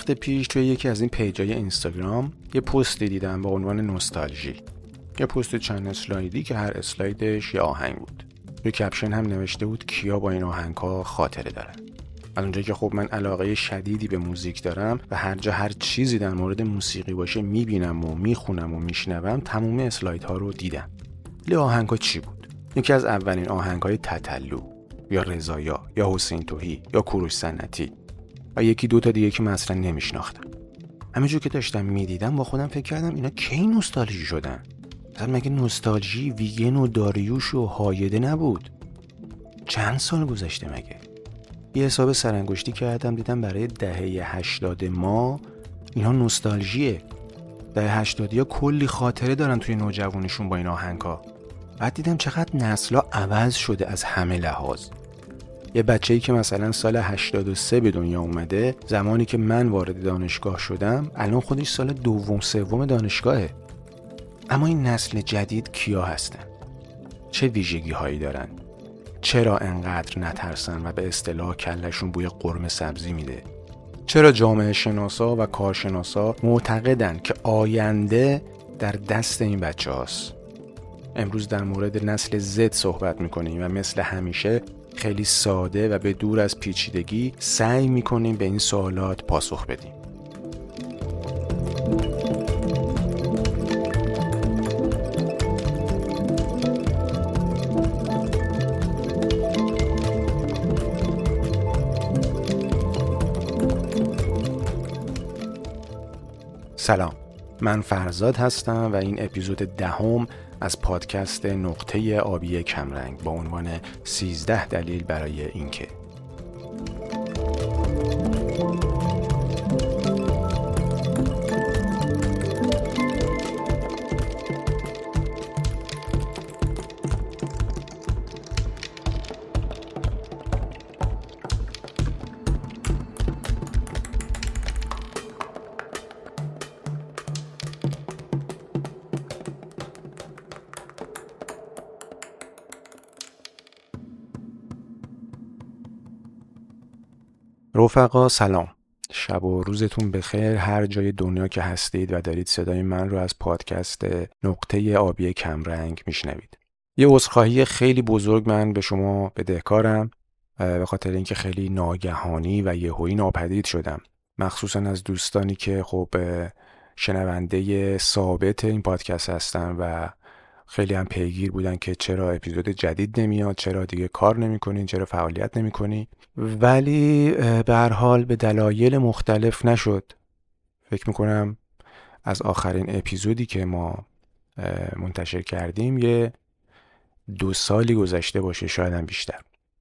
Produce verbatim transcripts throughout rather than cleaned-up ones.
وقت پیش توی یکی از این پیجای اینستاگرام یه پستی دیدم با عنوان نوستالژی. یه پست چند اسلایدی که هر اسلایدش یه آهنگ بود. روی کپشن هم نوشته بود کیا با این آهنگ‌ها خاطره دارن. از اونجایی که خب من علاقه شدیدی به موزیک دارم و هر جا هر چیزی در مورد موسیقی باشه میبینم و میخونم و میشنوم، تمام اسلایدها رو دیدم. ولی آهنگ‌ها چی بود؟ یکی از اولین آهنگ‌های تتلو یا رضایا یا حسین تویی یا کوروش سنتی و یکی دو تا دیگه که من اصلا نمیشناختم. همینجور که داشتم میدیدم با خودم فکر کردم اینا کی نوستالژی شدن؟ مثلا مگه نوستالژی ویگن و داریوش و هایده نبود؟ چند سال گذشته مگه؟ یه حساب سرانگشتی کردم، دیدم برای دهه هشتاد ما اینا نوستالژیه. دهه هشتادی ها کلی خاطره دارن توی نوجوانیشون با این آهنگا. بعد دیدم چقدر نسلا عوض شده از همه لحاظ. یه بچه‌ای که مثلا سال هشتاد و سه به دنیا اومده، زمانی که من وارد دانشگاه شدم الان خودش سال دوم سوم دانشگاهه. اما این نسل جدید کیا هستن؟ چه ویژگی هایی دارن؟ چرا انقدر نترسن و به اصطلاح کلشون بوی قرمه سبزی میده؟ چرا جامعه شناسا و کارشناسا معتقدن که آینده در دست این بچه هاست؟ امروز در مورد نسل زد صحبت میکنیم و مثل همیشه خیلی ساده و به دور از پیچیدگی سعی میکنیم به این سوالات پاسخ بدیم. سلام، من فرزاد هستم و این اپیزود دهم از پادکست نقطه آبی کمرنگ با عنوان سیزده دلیل برای اینکه. رفقا سلام، شب و روزتون بخیر هر جای دنیا که هستید و دارید صدای من رو از پادکست نقطه آبی کمرنگ میشنوید. یه عذرخواهی خیلی بزرگ من به شما بدهکارم به خاطر اینکه خیلی ناگهانی و یهویی ناپدید شدم، مخصوصا از دوستانی که خب شنونده ثابت این پادکست هستن و خیلی هم پیگیر بودن که چرا اپیزود جدید نمیاد، چرا دیگه کار نمی‌کنین، چرا فعالیت نمی‌کنی. ولی به هر حال به دلایل مختلف نشد. فکر میکنم از آخرین اپیزودی که ما منتشر کردیم یه دو سالی گذشته باشه، شاید هم بیشتر.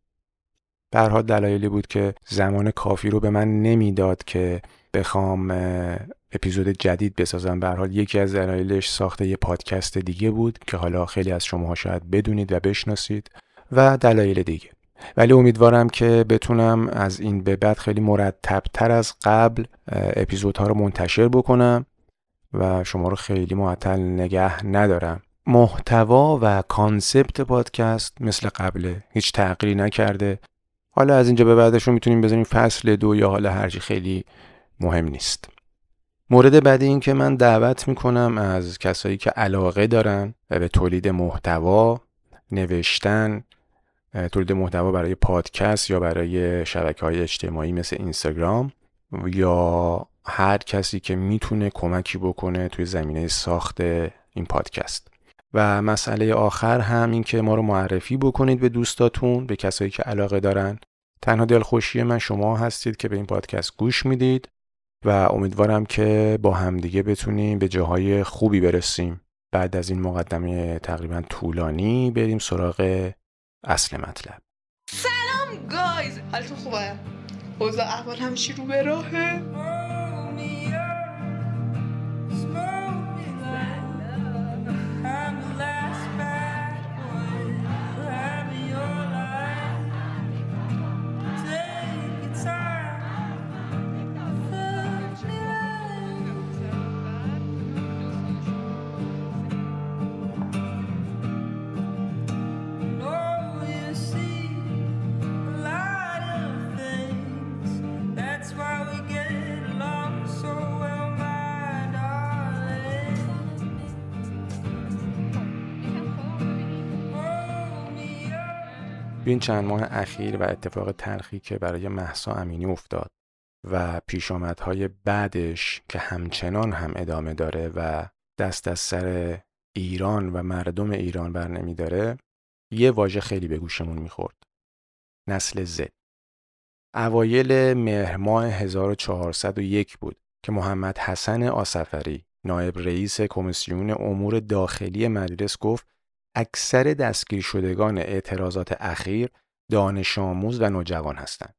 به هر حال دلایلی بود که زمان کافی رو به من نمیداد که بخوام اپیزود جدید بسازم. به هر حال یکی از دلایلش ساخت یه پادکست دیگه بود که حالا خیلی از شما شاید بدونید و بشناسید و دلایل دیگه. ولی امیدوارم که بتونم از این به بعد خیلی مرتب‌تر از قبل اپیزودها رو منتشر بکنم و شما رو خیلی معطل نگه ندارم. محتوا و کانسپت پادکست مثل قبله، هیچ تغییری نکرده. حالا از اینجا به بعدش رو میتونیم بذاریم فصل دو یا حالا هرچی، خیلی مهم نیست. مورد بعدی این که من دعوت میکنم از کسایی که علاقه دارن به تولید محتوا، نوشتن، تولید محتوا برای پادکست یا برای شبکه‌های اجتماعی مثل اینستاگرام یا هر کسی که میتونه کمکی بکنه توی زمینه ساخت این پادکست. و مسئله آخر هم این که ما رو معرفی بکنید به دوستاتون، به کسایی که علاقه دارن. تنها دلخوشی من شما هستید که به این پادکست گوش میدید و امیدوارم که با همدیگه بتونیم به جاهای خوبی برسیم. بعد از این مقدمه تقریبا طولانی بریم سراغ اصل مطلب. سلام گایز، حالتون خوبه؟ اوضاع احوال همچی رو به راهه؟ That's why we get along. این چند ماه اخیر و اتفاق تلخی که برای مهسا امینی افتاد و پیشامدهای بعدش که همچنان هم ادامه داره و دست از سر ایران و مردم ایران بر نمی داره، یه واژه خیلی به گوشمون میخورد: نسل زد. اوایل مهر ماه هزار و چهارصد و یک بود که محمد حسن آصفری، نایب رئیس کمیسیون امور داخلی مجلس، گفت اکثر دستگیر شدگان اعتراضات اخیر دانش آموز و نوجوان هستند.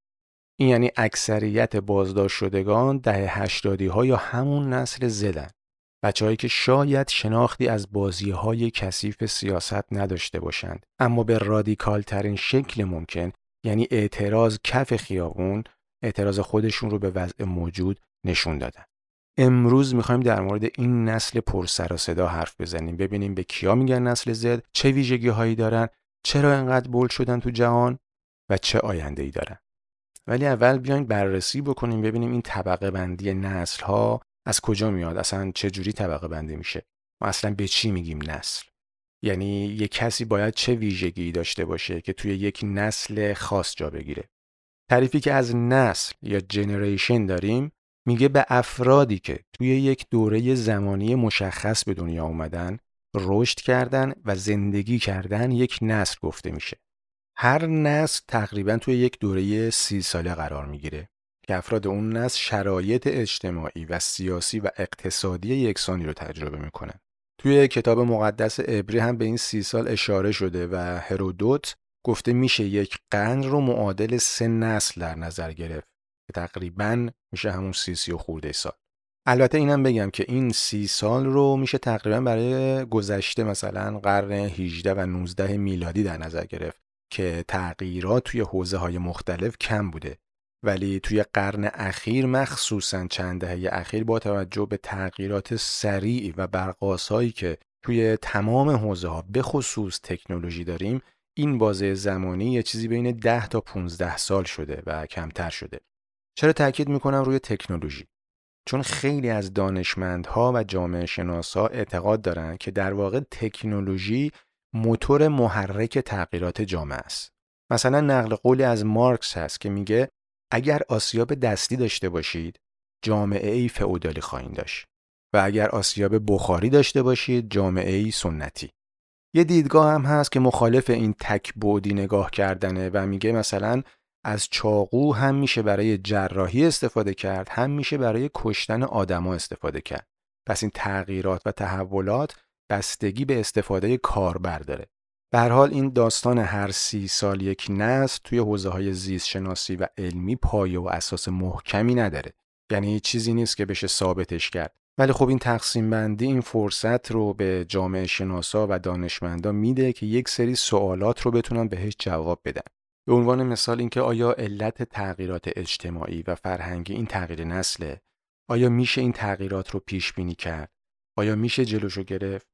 این یعنی اکثریت بازداشت شدگان دهه هشتادی ها یا همون نسل زدن، بچه‌هایی که شاید شناختی از بازی‌های کثیف سیاست نداشته باشند، اما به رادیکال ترین شکل ممکن، یعنی اعتراض کف خیابون، اعتراض خودشون رو به وضع موجود نشون دادن. امروز میخوایم در مورد این نسل پر سر و صدا حرف بزنیم، ببینیم به کیا میگن نسل زد، چه ویژگی هایی دارن، چرا اینقدر بولد شدن تو جهان و چه آینده‌ای دارن. ولی اول بیاین بررسی بکنیم ببینیم این طبقه بندی نسل ها از کجا میاد، اصلا چه جوری طبقه بندی میشه، ما اصلا به چی میگیم نسل. یعنی یک کسی باید چه ویژگی داشته باشه که توی یک نسل خاص جا بگیره. تعریفی که از نسل یا جنریشن داریم میگه به افرادی که توی یک دوره زمانی مشخص به دنیا اومدن، رشد کردن و زندگی کردن یک نسل گفته میشه. هر نسل تقریبا توی یک دوره سی ساله قرار میگیره که افراد اون نسل شرایط اجتماعی و سیاسی و اقتصادی یکسانی رو تجربه میکنن. توی کتاب مقدس عبری هم به این سی سال اشاره شده و هرودوت گفته میشه یک قرن رو معادل سه نسل در نظر گرفت که تقریبا میشه همون سی سی و خورده سال. البته اینم بگم که این سی سال رو میشه تقریبا برای گذشته مثلا قرن هجده و نوزده میلادی در نظر گرفت که تغییرات توی حوزه‌های مختلف کم بوده، ولی توی قرن اخیر مخصوصاً چند دهه اخیر با توجه به تغییرات سریع و برقاسایی که توی تمام حوزه‌ها به خصوص تکنولوژی داریم، این بازه زمانی یه چیزی بین ده تا پانزده سال شده و کمتر شده. چرا تاکید میکنم روی تکنولوژی؟ چون خیلی از دانشمندها و جامعه شناسا اعتقاد دارن که در واقع تکنولوژی موتور محرک تغییرات جامعه است. مثلا نقل قولی از مارکس هست که میگه اگر آسیاب دستی داشته باشید، جامعه ای فئودالی خواهید داشت و اگر آسیاب بخاری داشته باشید، جامعه ای سنتی. یه دیدگاه هم هست که مخالف این تک بعدی نگاه کردنه و میگه مثلا از چاقو هم میشه برای جراحی استفاده کرد، هم میشه برای کشتن آدما استفاده کرد. پس این تغییرات و تحولات بستگی به استفاده کاربر داره. به هر حال این داستان هر سی سال یک نسل توی حوزه‌های زیست شناسی و علمی پایه و اساس محکمی نداره. یعنی چیزی نیست که بشه ثابتش کرد. ولی خب این تقسیم بندی این فرصت رو به جامعه شناسا و دانشمندا میده که یک سری سوالات رو بتونن بهش جواب بدن. به عنوان مثال اینکه آیا علت تغییرات اجتماعی و فرهنگی این تغییر نسله؟ آیا میشه این تغییرات رو پیش بینی کرد؟ آیا میشه جلوشو گرفت؟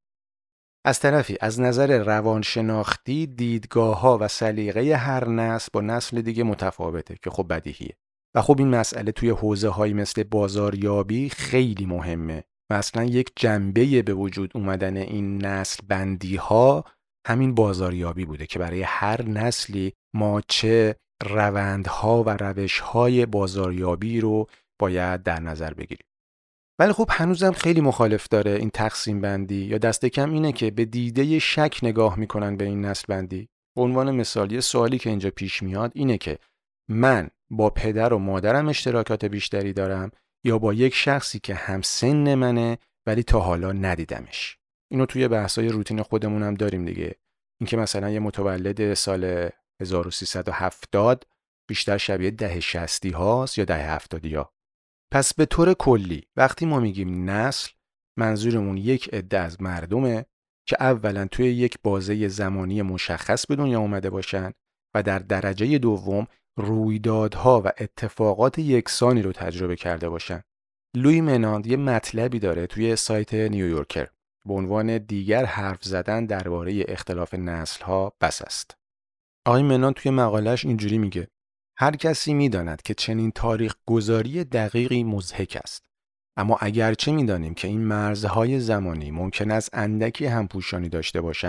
از طرفی از نظر روانشناختی دیدگاه‌ها و سلیقه هر نسل با نسل دیگه متفاوته که خب بدیهیه. و خب این مسئله توی حوزه‌هایی مثل بازاریابی خیلی مهمه. مثلا یک جنبه به وجود اومدن این نسل بندی‌ها همین بازاریابی بوده که برای هر نسلی ما چه روندها و روش‌های بازاریابی رو باید در نظر بگیریم. ولی خب هنوزم خیلی مخالف داره این تقسیم بندی، یا دست کم اینه که به دیده شک نگاه میکنن به این نسل بندی. به عنوان مثال یه سوالی که اینجا پیش میاد اینه که من با پدر و مادرم اشتراکات بیشتری دارم یا با یک شخصی که هم سن منه ولی تا حالا ندیدمش. اینو توی بحثای روتین خودمون هم داریم دیگه. اینکه مثلا یه متولد سال هزار و سیصد و هفتاد بیشتر شبیه دهه شصتی هاست یا دهه هفتادی ها. پس به طور کلی وقتی ما میگیم نسل، منظورمون یک عده از مردمه که اولا توی یک بازه زمانی مشخص به دنیا اومده باشن و در درجه دوم رویدادها و اتفاقات یکسانی رو تجربه کرده باشن. لوی مناند یه مطلبی داره توی سایت نیویورکر به عنوان دیگر حرف زدن درباره اختلاف نسل‌ها بس است. آقای مناند توی مقاله‌اش اینجوری میگه: هر کسی می‌داند که چنین تاریخ گذاری دقیقی مضحک است، اما اگرچه می‌دانیم که این مرزهای زمانی ممکن است اندکی همپوشانی داشته باشند،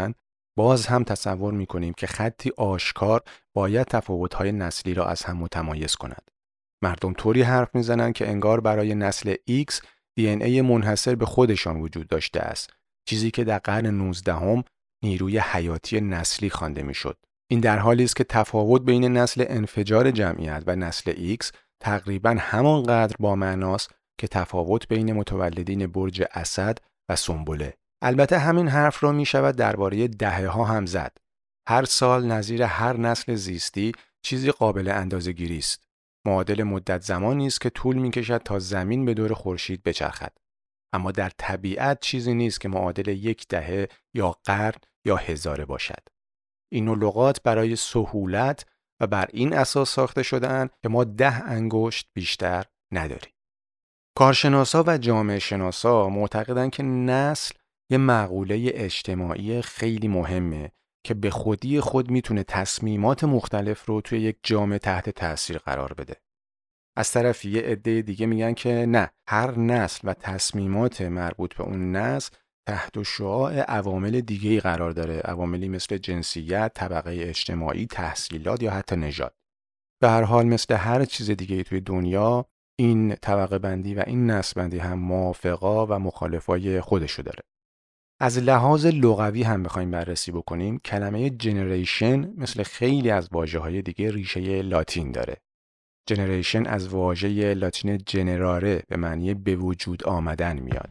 باز هم تصور می‌کنیم که خطی آشکار باید تفاوت‌های نسلی را از هم متمایز کند. مردم طوری حرف می‌زنند که انگار برای نسل X دی ان ای منحصر به خودشان وجود داشته است، چیزی که در قرن نوزدهم نیروی حیاتی نسلی خوانده می‌شد. این در حالی است که تفاوت بین نسل انفجار جمعیت و نسل X تقریباً همانقدر با معناست که تفاوت بین متولدین برج اسد و سنبله. البته همین حرف را می شود درباره دهه ها هم زد. هر سال نظیر هر نسل زیستی چیزی قابل اندازه‌گیری است. معادل مدت زمانی است که طول می کشد تا زمین به دور خورشید بچرخد. اما در طبیعت چیزی نیست که معادل یک دهه یا قرن یا هزاره باشد. این لغات برای سهولت و بر این اساس ساخته شده‌اند که ما ده انگشت بیشتر نداریم. کارشناسا و جامعه شناسا معتقدند که نسل یه مقوله اجتماعی خیلی مهمه که به خودی خود میتونه تصمیمات مختلف رو توی یک جامعه تحت تأثیر قرار بده. از طرفی یه عده دیگه میگن که نه، هر نسل و تصمیمات مربوط به اون نسل تحت شعاع عوامل دیگه‌ای قرار داره، عواملی مثل جنسیت، طبقه اجتماعی، تحصیلات یا حتی نژاد. به هر حال مثل هر چیز دیگه‌ای توی دنیا این طبقه بندی و این نسل بندی هم موافقا و مخالفای خودشو داره. از لحاظ لغوی هم بخوایم بررسی بکنیم، کلمه جنریشن مثل خیلی از واژه‌های دیگه ریشه لاتین داره. جنریشن از واژه لاتین جنراره به معنی به وجود آمدن میاد.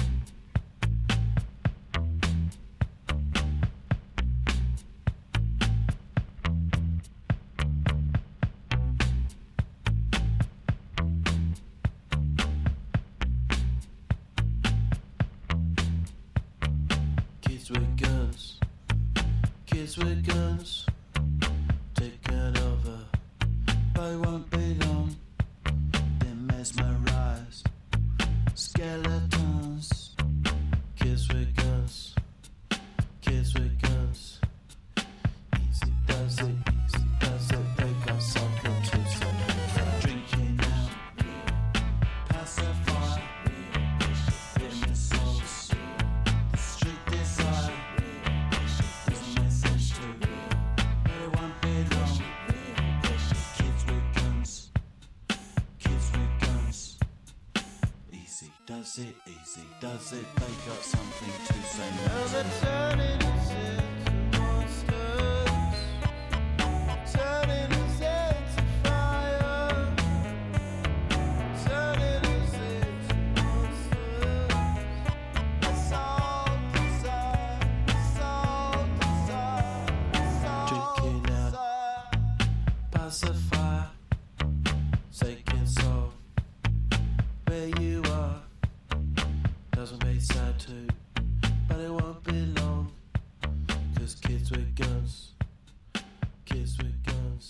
Does it easy? Does it they got something to say? Now they're turning his head to monsters, turning his head to fire, turning his head to monsters. That's all desire, that's all desire, that's all drinking out, pacify, taking soul where you are. Doesn't make sad too, but it won't be long. Cause kids with guns, kids with guns.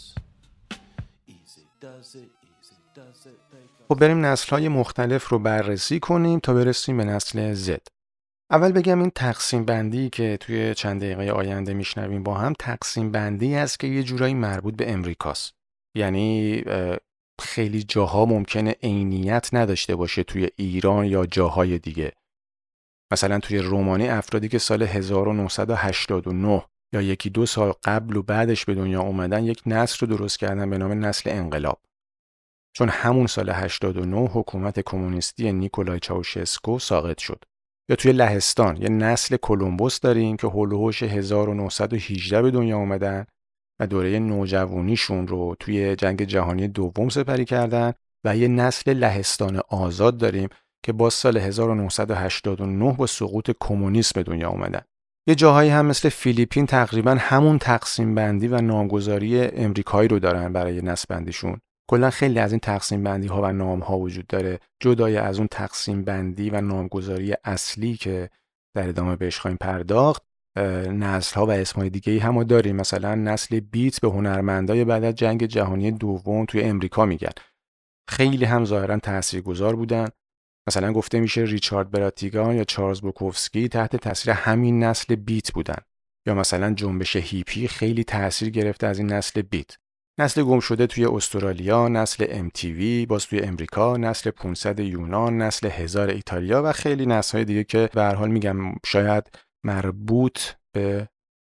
Easy does it, easy does it. خب بریم نسل‌های مختلف رو بررسی کنیم تا برسیم به نسل زد. اول بگم این تقسیم بندی که توی چند دقیقه آینده میشنویم با هم تقسیم بندی است که یه جورایی مربوط به امریکاست. یعنی خیلی جاها ممکنه عینیت نداشته باشه توی ایران یا جاهای دیگه. مثلا توی رومانی افرادی که سال هزار و نهصد و هشتاد و نه یا یکی دو سال قبل و بعدش به دنیا اومدن یک نسل رو درست کردن به نام نسل انقلاب. چون همون سال هشتاد و نه حکومت کمونیستی نیکولای چاوشسکو ساقط شد. یا توی لهستان یه نسل کلمبوس داریم که هول و هوش هزار و نهصد و هجده به دنیا اومدن و دوره نوجوانیشون رو توی جنگ جهانی دوم سپری کردن و یه نسل لهستان آزاد داریم که با سال هزار و نهصد و هشتاد و نه با سقوط کمونیسم به دنیا اومدن. یه جاهایی هم مثل فیلیپین تقریبا همون تقسیم بندی و نامگذاری امریکایی رو دارن برای نسل بندیشون. کلا خیلی از این تقسیم بندی ها و نام ها وجود داره، جدای از اون تقسیم بندی و نامگذاری اصلی که در ادامه بهش خواهیم پرداخت. نسل ها و اسمای دیگه ای هم داریم. مثلا نسل بیت به هنرمندای بعد از جنگ جهانی دوم توی امریکا میگن. خیلی هم ظاهرا تاثیرگذار بودن. مثلا گفته میشه ریچارد براتیگان یا چارلز بوکوفسکی تحت تاثیر همین نسل بیت بودن. یا مثلا جنبش هیپی خیلی تاثیر گرفته از این نسل بیت. نسل گم شده توی استرالیا، نسل ام تی وی باز توی امریکا، نسل پانصد یونان، نسل هزار ایتالیا و خیلی نسل‌های دیگه که به هر حال میگم شاید مربوط به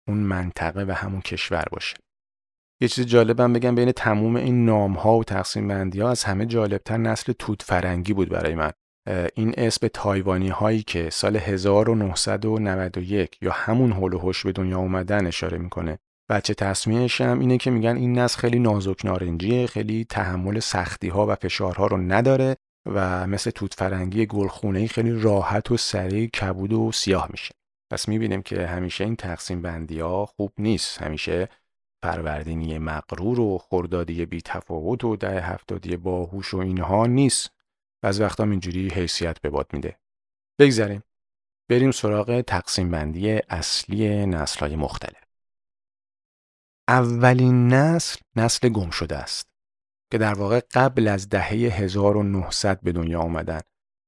اون منطقه و همون کشور باشه. یه چیز جالبم بگم، بین تموم این نام‌ها و تقسیم بندی‌ها از همه جالبتر نسل توت فرنگی بود برای من. این اسم به تایوانی هایی که سال هزار و نهصد و نود و یک یا همون هول و هوش به دنیا اومدن اشاره میکنه. بچه تصمیه‌اش هم اینه که میگن این نسل خیلی نازک نارنجیه، خیلی تحمل سختی ها و فشارها رو نداره و مثل توت فرنگی گلخونه‌ای خیلی راحت و سریع کبود و سیاه میشه. پس میبینیم که همیشه این تقسیم بندی ها خوب نیست. همیشه فروردینی مغرور و خردادی بی تفاوت و ده هفتادی باهوش و اینها نیست. بعضی وقتا اینجوری حیثیت به باد میده. بگذاریم. بریم سراغ تقسیم بندی اصلی نسل‌های مختلف. اولین نسل نسل گم شده است که در واقع قبل از دهه هزار و نهصد به دنیا آمدن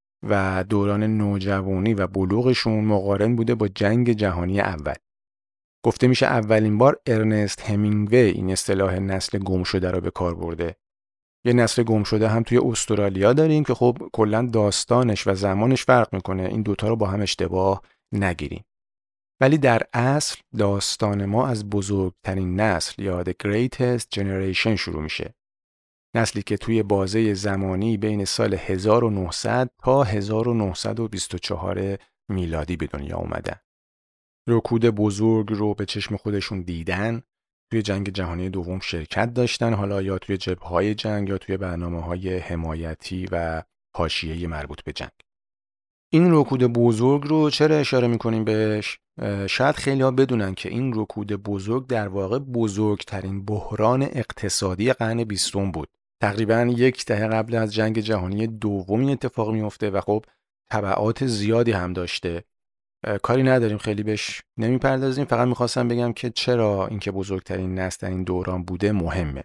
و دوران نوجوانی و بلوغشون مقارن بوده با جنگ جهانی اول. گفته میشه اولین بار ارنست همینگوی این اصطلاح نسل گم شده رو به کار برده. یه نسل گم شده هم توی استرالیا داریم که خب کلا داستانش و زمانش فرق میکنه. این دوتا رو با هم اشتباه نگیریم. ولی در اصل داستان ما از بزرگترین نسل یا The Greatest Generation شروع میشه. نسلی که توی بازه زمانی بین سال هزار و نهصد تا هزار و نهصد و بیست و چهار میلادی به دنیا اومدن. رکود بزرگ رو به چشم خودشون دیدن، توی جنگ جهانی دوم شرکت داشتن، حالا یا توی جبهه‌های جنگ یا توی برنامه‌های حمایتی و حاشیه‌ای مربوط به جنگ. این رکود بزرگ رو چرا اشاره می‌کنیم بهش؟ شاید خیلی‌ها بدونن که این رکود بزرگ در واقع بزرگترین بحران اقتصادی قرن بیستم بود. تقریباً یک دهه قبل از جنگ جهانی دوم اتفاق میفته و خب تبعات زیادی هم داشته. کاری نداریم، خیلی بهش نمیپردازیم، فقط میخواستم بگم که چرا اینکه بزرگترین نسل در این دوران بوده مهمه.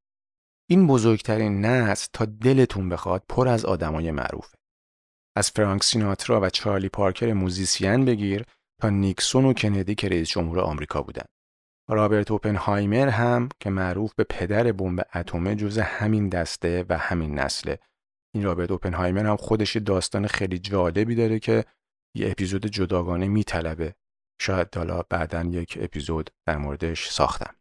این بزرگترین نسل تا دلتون بخواد پر از آدمای معروفه. از فرانک سیناترا و چارلی پارکر موزیسین بگیر تا نیکسون و کندی که رئیس جمهور آمریکا بودن. رابرت اوپنهایمر هم که معروف به پدر بمب اتمه جز همین دسته و همین نسله. این رابرت اوپنهایمر هم خودش داستان خیلی جالبی داره که یه اپیزود جداگانه میطلبه. شاید حالا بعداً یک اپیزود در موردش ساختم.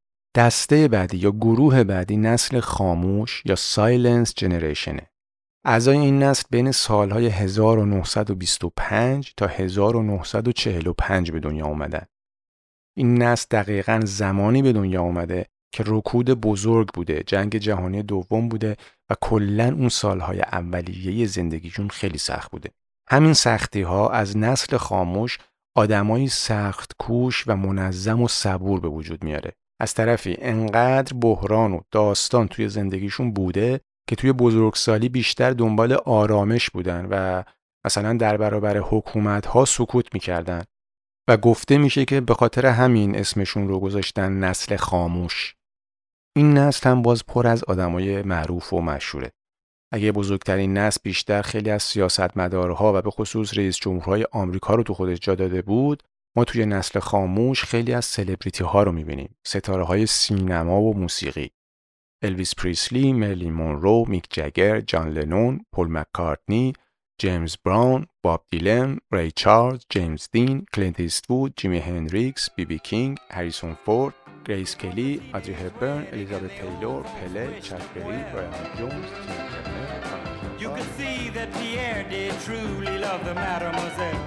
دسته بعدی یا گروه بعدی نسل خاموش یا سایلنس جنریشنه. اعضای این نسل بین سالهای هزار و نهصد و بیست و پنج تا هزار و نهصد و چهل و پنج به دنیا اومدن. این نسل دقیقاً زمانی به دنیا اومده که رکود بزرگ بوده، جنگ جهانی دوم بوده و کلاً اون سالهای اولیه زندگیشون خیلی سخت بوده. همین سختی ها از نسل خاموش آدمایی سخت کوش و منظم و صبور به وجود میاره. از طرفی انقدر بحران و داستان توی زندگیشون بوده که توی بزرگسالی بیشتر دنبال آرامش بودن و مثلا در برابر حکومت ها سکوت میکردن و گفته میشه که به خاطر همین اسمشون رو گذاشتن نسل خاموش. این نسل هم باز پر از آدمای معروف و مشهوره. اگه بزرگترین نسل بیشتر خیلی از سیاستمدارها و به خصوص رئیس جمهورهای آمریکا رو تو خودش جا داده بود، ما توی نسل خاموش خیلی از سلبریتی ها رو میبینیم. ستاره های سینما و موسیقی. الویس پریسلی، مرلین مونرو، میک جگر، جان لنون، پول مککارتنی، جیمز براون، باب دیلن، ری چارلز، جیمز دین، کلینت ایستوود، جیمی هندریکس، بی بی کینگ، هریسون فورد، گریس کلی، آدری هپبرن، الیزابت تیلور، پله، چک بری، برایان جونز، تینا ترنر. You could see that Pierre did truly love the mademoiselle.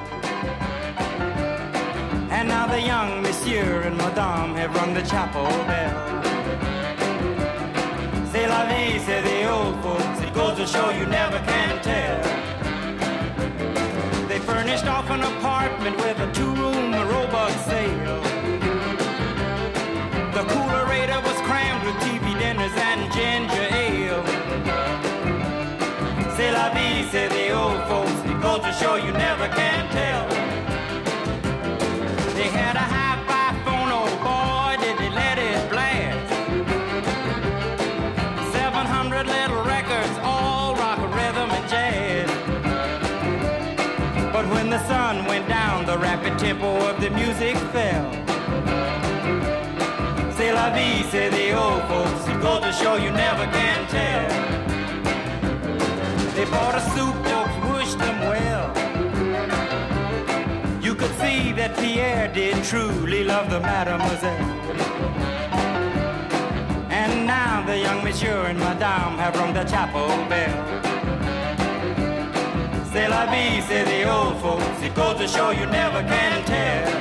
And now the young monsieur and madame have rung the chapel bell. C'est la vie, say the old folks, it goes to show you never can tell. They furnished off an apartment with a two-room robot sale. The coolerator was crammed with T V dinners and ginger ale. C'est la vie, say the old folks, it goes to show you never can tell. They had a hi-fi phone, oh boy, did they let it blast. seven hundred little records, all rock, rhythm, and jazz. But when the sun went down, the rapid tempo of the music fell. C'est la vie, say the old folks, it goes to show you never can tell. They bought a suit, folks wished them well. You could would see that Pierre did truly love the mademoiselle. And now the young monsieur and madame have rung the chapel bell. C'est la vie, say the old folks. It goes to show you never can tell.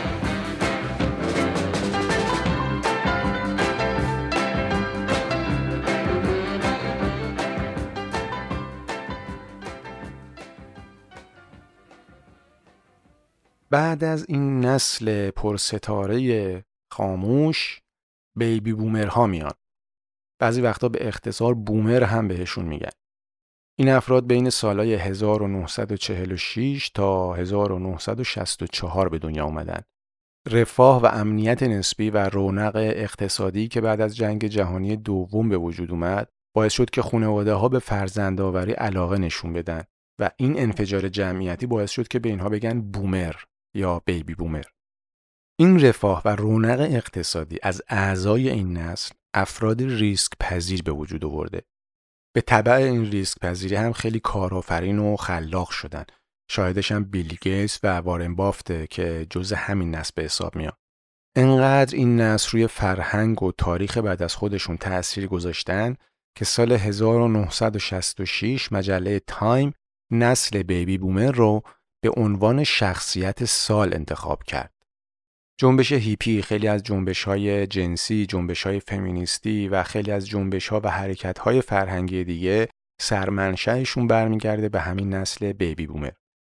بعد از این نسل پرستاره خاموش بیبی بومرها میان. بعضی وقتا به اختصار بومر هم بهشون میگن. این افراد بین سالهای هزار و نهصد و چهل و شش تا هزار و نهصد و شصت و چهار به دنیا اومدن. رفاه و امنیت نسبی و رونق اقتصادی که بعد از جنگ جهانی دوم به وجود اومد باعث شد که خانواده‌ها به فرزندآوری علاقه نشون بدن و این انفجار جمعیتی باعث شد که به اینها بگن بومر یا بیبی بومر. این رفاه و رونق اقتصادی از اعضای این نسل افراد ریسک پذیر به وجود آورده. به تبع این ریسک پذیری هم خیلی کارآفرین و خلاق شدن. شاهدش هم بیل گیتس و وارن بافته که جز همین نسل به حساب میان. انقدر این نسل روی فرهنگ و تاریخ بعد از خودشون تأثیر گذاشتن که سال هزار و نهصد و شصت و شش مجله تایم نسل بیبی بومر رو به عنوان شخصیت سال انتخاب کرد. جنبش هیپی، خیلی از جنبش‌های جنسی، جنبش‌های فمینیستی و خیلی از جنبش‌ها و حرکت‌های فرهنگی دیگه سرمنشأشون برمیگرده به همین نسل بیبی بومر.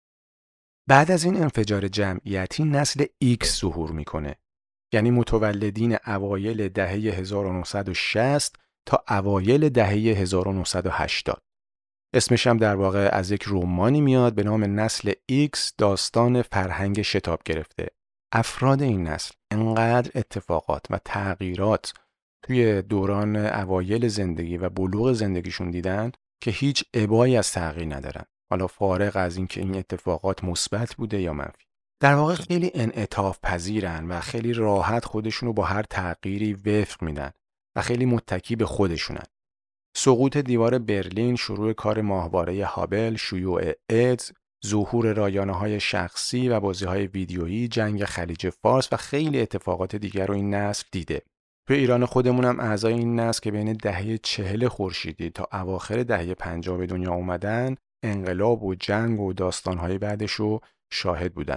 بعد از این انفجار جمعیتی نسل ایکس ظهور میکنه. یعنی متولدین اوایل دهه هزار و نهصد و شصت تا اوایل دهه هزار و نهصد و هشتاد. اسمش هم در واقع از یک رمانی میاد به نام نسل ایکس، داستان فرهنگ شتاب گرفته. افراد این نسل انقدر اتفاقات و تغییرات توی دوران اوایل زندگی و بلوغ زندگیشون دیدن که هیچ ابایی از تغییر ندارن. حالا فارغ از این که این اتفاقات مثبت بوده یا منفی. در واقع خیلی انعطاف پذیرن و خیلی راحت خودشونو با هر تغییری وفق میدن و خیلی متکی به خودشونن. سقوط دیوار برلین، شروع کار ماهواره هابل، شیوع ایدز، ظهور رایانه‌های شخصی و بازی‌های ویدیویی، جنگ خلیج فارس و خیلی اتفاقات دیگر رو این نسل دیده. تو ایران خودمون هم اعضای این نسل که بین دهه چهل خورشیدی تا اواخر دهه پنجاه به دنیا اومدن، انقلاب و جنگ و داستان‌های بعدش رو شاهد بودن.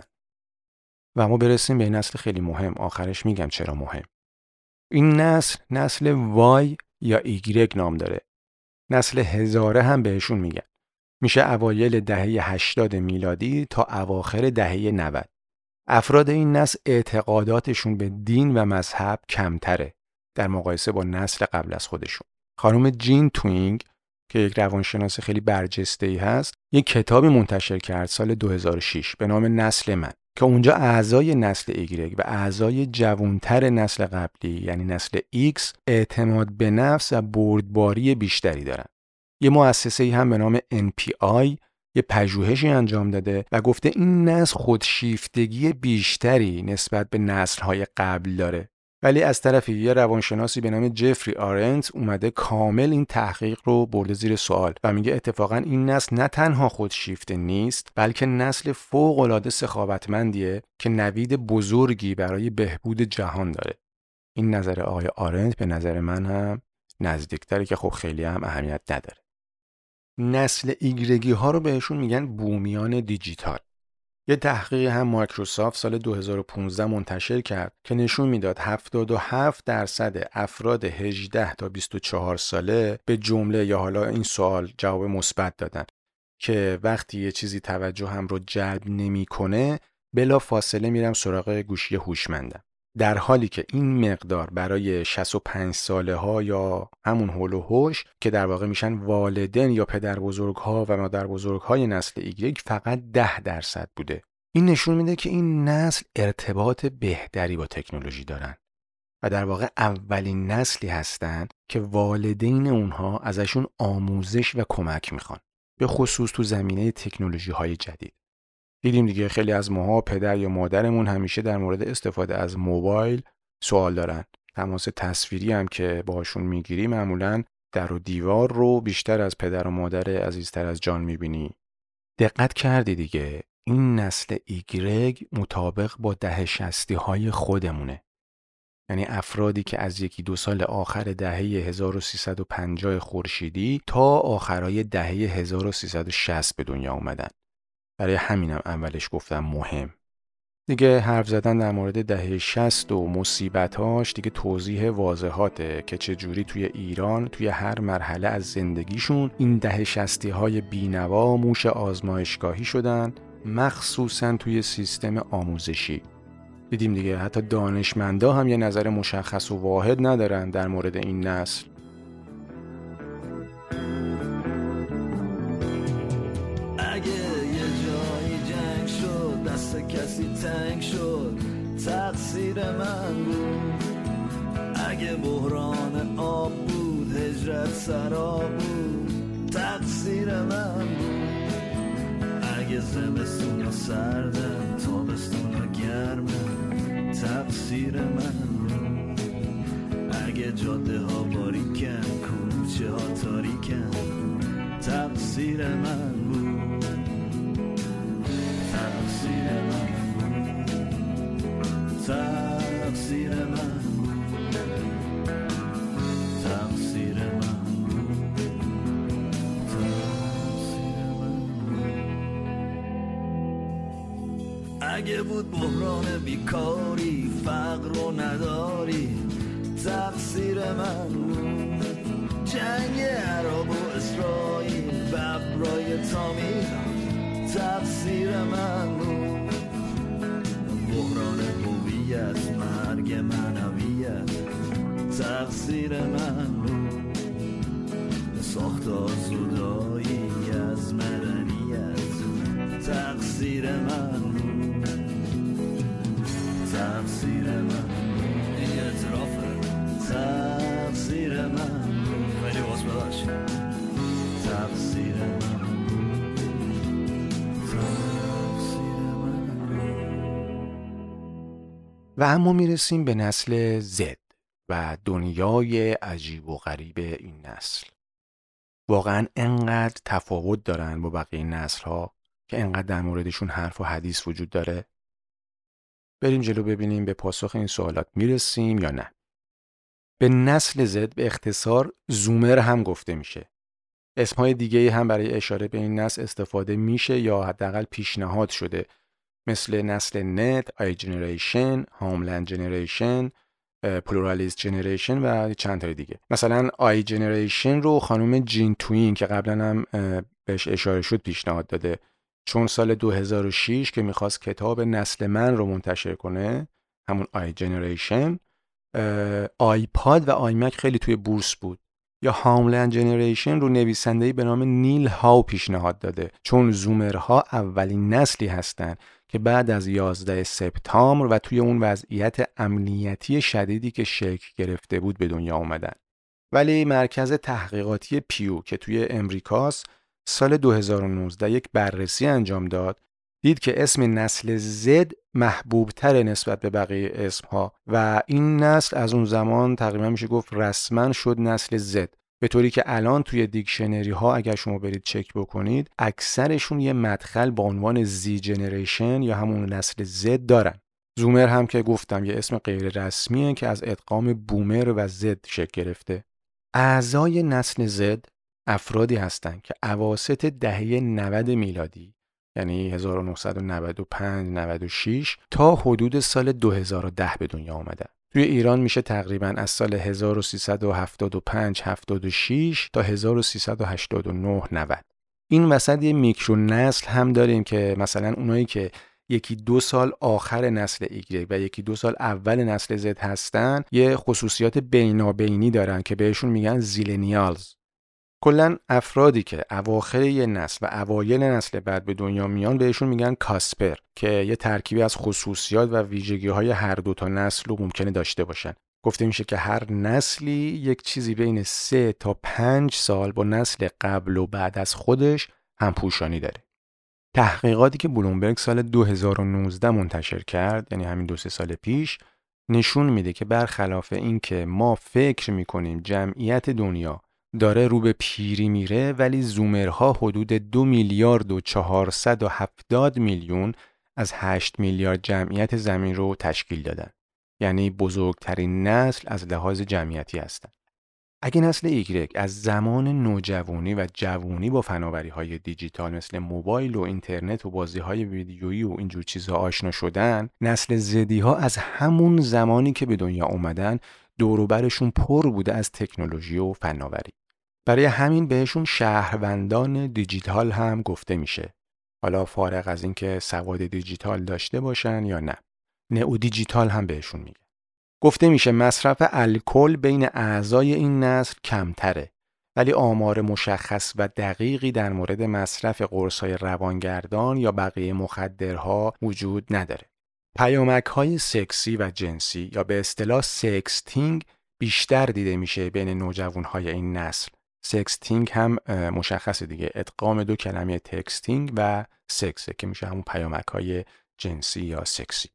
و ما برسیم به این نسل خیلی مهم. آخرش میگم چرا مهم. این نسل نسل وای یا ایگرگ نام داره. نسل هزاره هم بهشون میگن. میشه اوایل دهه هشتاد میلادی تا اواخر دهه نود. افراد این نسل اعتقاداتشون به دین و مذهب کمتره در مقایسه با نسل قبل از خودشون. خانم جین توینگ که یک روانشناس خیلی برجسته‌ای هست، یک کتابی منتشر کرد سال دو هزار و شش به نام نسل من که اونجا اعضای نسل ایگرگ و اعضای جوانتر نسل قبلی یعنی نسل ایکس اعتماد به نفس و بردباری بیشتری دارن. یه مؤسسه‌ای هم به نام ان پی آی یه پژوهشی انجام داده و گفته این نسل خودشیفتگی بیشتری نسبت به نسل‌های قبل داره. ولی از طرفی یه روانشناسی به نام جفری آرنت اومده کامل این تحقیق رو برده زیر سوال و میگه اتفاقا این نسل نه تنها خودشیفته نیست بلکه نسل فوق‌العاده سخاوتمندیه که نوید بزرگی برای بهبود جهان داره. این نظر آقای آرنت به نظر من هم نزدیکتره که خب خیلی هم اهمیت نداره. نسل ایگرگی ها رو بهشون میگن بومیان دیجیتال. یه تحقیق هم مایکروسافت سال دو هزار و پانزده منتشر کرد که نشون میداد هفتاد و هفت درصد افراد هجده تا بیست و چهار ساله به جمله یا حالا این سوال جواب مثبت دادن که وقتی یه چیزی توجه هم رو جلب نمیکنه بلا فاصله میرم سراغ گوشی هوشمندم. در حالی که این مقدار برای شصت و پنج ساله ها یا همون هول و هوش که در واقع میشن والدین یا پدر بزرگ ها و مادر بزرگ های نسل ایگرگ فقط ده درصد بوده. این نشون میده که این نسل ارتباط بهتری با تکنولوژی دارن و در واقع اولین نسلی هستن که والدین اونها ازشون آموزش و کمک میخوان، به خصوص تو زمینه تکنولوژی های جدید. دیدیم دیگه خیلی از ماها پدر یا مادرمون همیشه در مورد استفاده از موبایل سوال دارن. تماس تصویری هم که باهاشون میگیری معمولاً در و دیوار رو بیشتر از پدر و مادر عزیزتر از جان میبینی. دقت کردی دیگه این نسل ایگرگ مطابق با دهه شصتی های خودمونه. یعنی افرادی که از یکی دو سال آخر دهه هزار و سیصد و پنجاه خورشیدی تا آخرای دهه هزار و سیصد و شصت به دنیا اومدن. برای همینم اولش گفتم مهم. دیگه حرف زدن در مورد دهه شصت و مصیبتاش دیگه توضیح واضحاته که چه جوری توی ایران توی هر مرحله از زندگیشون این دهه شصتی های بینوا موش آزمایشگاهی شدن، مخصوصا توی سیستم آموزشی. دیدیم دیگه حتی دانشمندا هم یه نظر مشخص و واحد ندارن در مورد این نسل. اگه یه جایی جنگ شد دست کسی تنگ شد تقصیر من بود. اگه بحران آب بود هجرت سراب بود تقصیر من بود. اگه زمستون سردم تابستون گرمم تقصیر من بود. اگه جاده ها باریکن کوچه ها تاریکن تقصیر من بود. تقصیر من بود. تقصیر من بود. تقصیر من بود. تقصیر من بود. اگه بود بحران بیکاری فقر و نداری تقصیر من بود. جنگ عرب و اسرائیل ببرای تامیران تقصیر من بود. بحران هویت مرگ معنویت تقصیر من بود. ساخت آزودایی از مدنیت تقصیر من بود. تقصیر من این اعترافه تقصیر من خیلی باز بباش تقصیر من تقصیر من. و اما میرسیم به نسل زد و دنیای عجیب و غریب این نسل. واقعا انقدر تفاوت دارن با بقیه نسل ها که انقدر در موردشون حرف و حدیث وجود داره. بریم جلو ببینیم به پاسخ این سوالات میرسیم یا نه. به نسل زد به اختصار زومر هم گفته میشه. اسمهای دیگه هم برای اشاره به این نسل استفاده میشه یا حداقل پیشنهاد شده، مثل نسل نت، آی جنریشن، هاملند جنریشن، پلورالیست جنریشن و چند تا دیگه. مثلا آی جنریشن رو خانم جین توین که قبلا هم بهش اشاره شد پیشنهاد داده، چون سال دو هزار و شش که میخواست کتاب نسل من رو منتشر کنه، همون آی جنریشن، آیپاد و آیمک خیلی توی بورس بود. یا هاملند جنریشن رو نویسنده‌ای به نام نیل هاو پیشنهاد داده، چون زومرها اولین نسلی هستن که بعد از یازده سپتامبر و توی اون وضعیت امنیتی شدیدی که شکل گرفته بود به دنیا اومدن. ولی مرکز تحقیقاتی پیو که توی امریکاست سال دو هزار و نوزده یک بررسی انجام داد، دید که اسم نسل زد محبوب تر نسبت به بقیه اسمها و این نسل از اون زمان تقریبا میشه گفت رسما شد نسل زد، به طوری که الان توی دیکشنری ها اگر شما برید چک بکنید اکثرشون یه مدخل با عنوان زی جنریشن یا همون نسل زد دارن. زومر هم که گفتم یه اسم غیر رسمیه که از ادغام بومر و زد شکل گرفته. اعضای نسل زد افرادی هستند که اواسط دهه نود میلادی، یعنی هزار و نهصد و نود و پنج نود و شش تا حدود سال دو هزار و ده به دنیا آمدن. توی ایران میشه تقریباً از سال هزار و سیصد و هفتاد و پنج هفتاد و شش تا هزار و سیصد و هشتاد و نه نود. این وسط یه میکرو نسل هم داریم که مثلا اونایی که یکی دو سال آخر نسل ایگرگ و یکی دو سال اول نسل زد هستن یه خصوصیات بینابینی دارن که بهشون میگن زیلنیالز. کلن افرادی که اواخر یه نسل و اوایل نسل بعد به دنیا میان بهشون میگن کاسپر که یه ترکیبی از خصوصیات و ویژگی‌های هر دو تا نسل رو ممکنه داشته باشن. گفته میشه که هر نسلی یک چیزی بین سه تا پنج سال با نسل قبل و بعد از خودش همپوشانی داره. تحقیقاتی که بلومبرگ سال دو هزار و نوزده منتشر کرد، یعنی همین دو سه سال پیش، نشون میده که برخلاف این که ما فکر میکنیم جمعیت دنیا داره رو به پیری میره، ولی زومرها حدود دو میلیارد و چهارصد و هفتاد میلیون از هشت میلیارد جمعیت زمین رو تشکیل دادن. یعنی بزرگترین نسل از لحاظ جمعیتی هستن. اگه نسل ایگرگ از زمان نوجوانی و جوانی با فناوری‌های دیجیتال مثل موبایل و اینترنت و بازی‌های ویدیویی و اینجور چیزها آشنا شدن، نسل زدی‌ها از همون زمانی که به دنیا اومدن دور و برشون پر بوده از تکنولوژی و فناوری. برای همین بهشون شهروندان دیجیتال هم گفته میشه. حالا فارغ از اینکه سواد دیجیتال داشته باشن یا نه. نئو دیجیتال هم بهشون میگه. گفته میشه مصرف الکل بین اعضای این نسل کمتره، ولی آمار مشخص و دقیقی در مورد مصرف قرص‌های روانگردان یا بقیه مخدرها وجود نداره. پیامک‌های سکسی و جنسی یا به اصطلاح سکستینگ بیشتر دیده میشه بین نوجوان‌های این نسل. سکستینگ هم مشخصه دیگه، ادغام دو کلمه تکستینگ و سکسه که میشه همون پیامک‌های جنسی یا سکسی.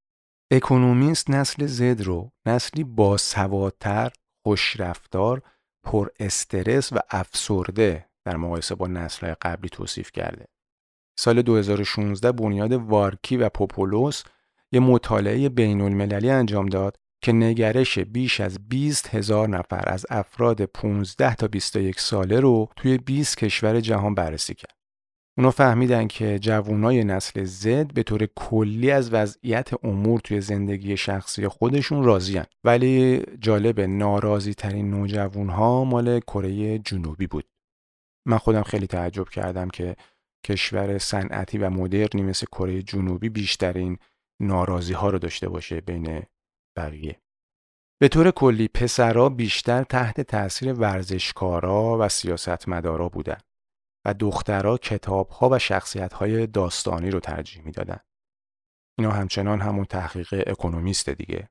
اکونومیست نسل زد رو نسلی باسوادتر، خوشرفتار، پر استرس و افسرده در مقایسه با نسل‌های قبلی توصیف کرده. سال دو هزار و شانزده بنیاد وارکی و پوپولوس یه مطالعه بین المللی انجام داد که نگرش بیش از بیست هزار نفر از افراد پانزده تا بیست و یک ساله رو توی بیست کشور جهان بررسی کرد. اونا فهمیدن که جوانای نسل زد به طور کلی از وضعیت امور توی زندگی شخصی خودشون راضین، ولی جالب ناراضی ترین نوجوانها مال کره جنوبی بود. من خودم خیلی تعجب کردم که کشور صنعتی و مدرنی مثل کره جنوبی بیشترین ناراضی ها رو داشته باشه بین بقیه. به طور کلی پسرها بیشتر تحت تاثیر ورزشکارا و سیاستمدارا بودن و دخترها کتاب‌ها و شخصیت‌های داستانی رو ترجیح می‌دادن. اینا همچنان همون تحقیق اکونومیست دیگه.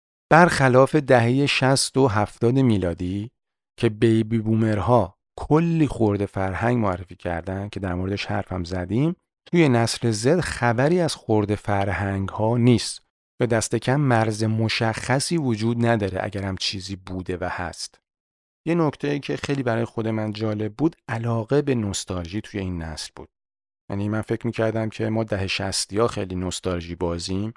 برخلاف دهه شصت و هفتاد میلادی که بیبی بومرها کلی خورده فرهنگ معرفی کردن که در موردش حرفم زدیم، توی نسل زد خبری از خورده فرهنگ‌ها نیست. به دست کم مرز مشخصی وجود نداره اگرم چیزی بوده و هست. یه نکته‌ای که خیلی برای خود من جالب بود علاقه به نوستالژی توی این نسل بود. یعنی من فکر می‌کردم که ما دهه شصتیا خیلی نوستالژی بازیم،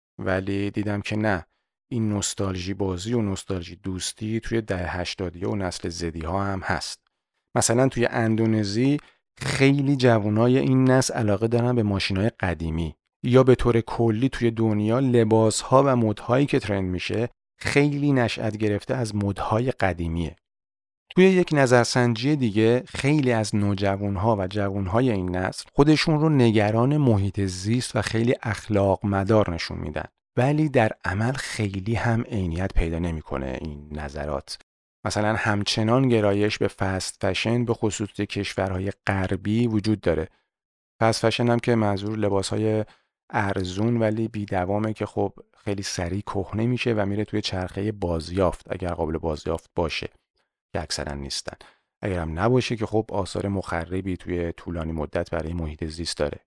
ولی دیدم که نه، این نوستالژی بازی و نوستالژی دوستی توی دهه هشتادیا و نسل زدی‌ها هم هست. مثلا توی اندونزی خیلی جوانای این نسل علاقه دارن به ماشین‌های قدیمی، یا به طور کلی توی دنیا لباس‌ها و مدهایی که ترند میشه خیلی نشأت گرفته از مدهای قدیمیه. توی یک نظرسنجی دیگه خیلی از نوجوانها و جوانهای این نسل خودشون رو نگران محیط زیست و خیلی اخلاق مدار نشون میدن، ولی در عمل خیلی هم عینیت پیدا نمیکنه این نظرات. مثلا همچنان گرایش به فست فشن به خصوص کشورهای غربی وجود داره. فست فشن هم که منظور لباسهای ارزون ولی بی دوامه که خب خیلی سریع کهنه میشه و میره توی چرخه بازیافت اگر قابل بازیافت باشه، که اکثرا نیستن. اگرم نباشه که خب آثار مخربی توی طولانی مدت برای محیط زیست داره.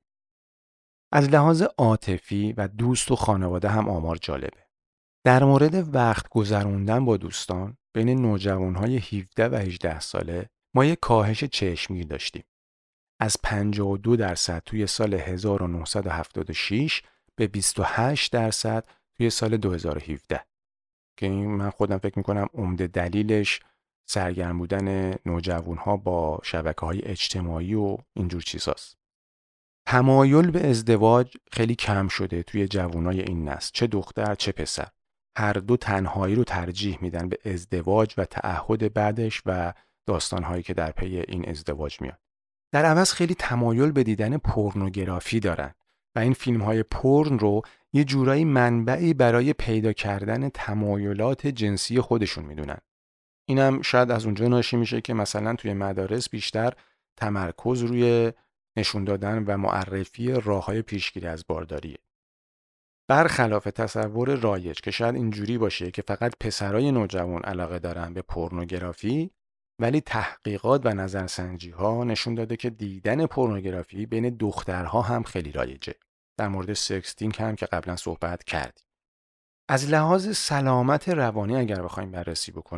از لحاظ عاطفی و دوست و خانواده هم آمار جالبه. در مورد وقت گذروندن با دوستان بین نوجوانهای هفده و هجده ساله ما یک کاهش چشمگیر داشتیم. از پنجاه و دو درصد توی سال هزار و نهصد و هفتاد و شش به بیست و هشت درصد توی سال دو هزار و هفده، که این من خودم فکر میکنم عمده دلیلش سرگرم بودن نوجوانها با شبکه‌های اجتماعی و اینجور چیزاست. تمایل به ازدواج خیلی کم شده توی جوانای این نسل، چه دختر چه پسر. هر دو تنهایی رو ترجیح میدن به ازدواج و تعهد بعدش و داستانهایی که در پی این ازدواج میاد. در عوض خیلی تمایل به دیدن پورنوگرافی دارن و این فیلم‌های پورن رو یه جورایی منبعی برای پیدا کردن تمایلات جنسی خودشون میدونن. اینم شاید از اونجا ناشی میشه که مثلا توی مدارس بیشتر تمرکز روی نشون دادن و معرفی راه‌های پیشگیری از بارداریه. برخلاف تصور رایج که شاید اینجوری باشه که فقط پسرای نوجوان علاقه دارن به پورنوگرافی، ولی تحقیقات و نظرسنجی‌ها نشون داده که دیدن پورنوگرافی بین دخترها هم خیلی رایجه. در مورد سکستینگ هم که قبلا صحبت کردیم. از لحاظ سلامت روانی اگر بخوایم بررسی بکنیم،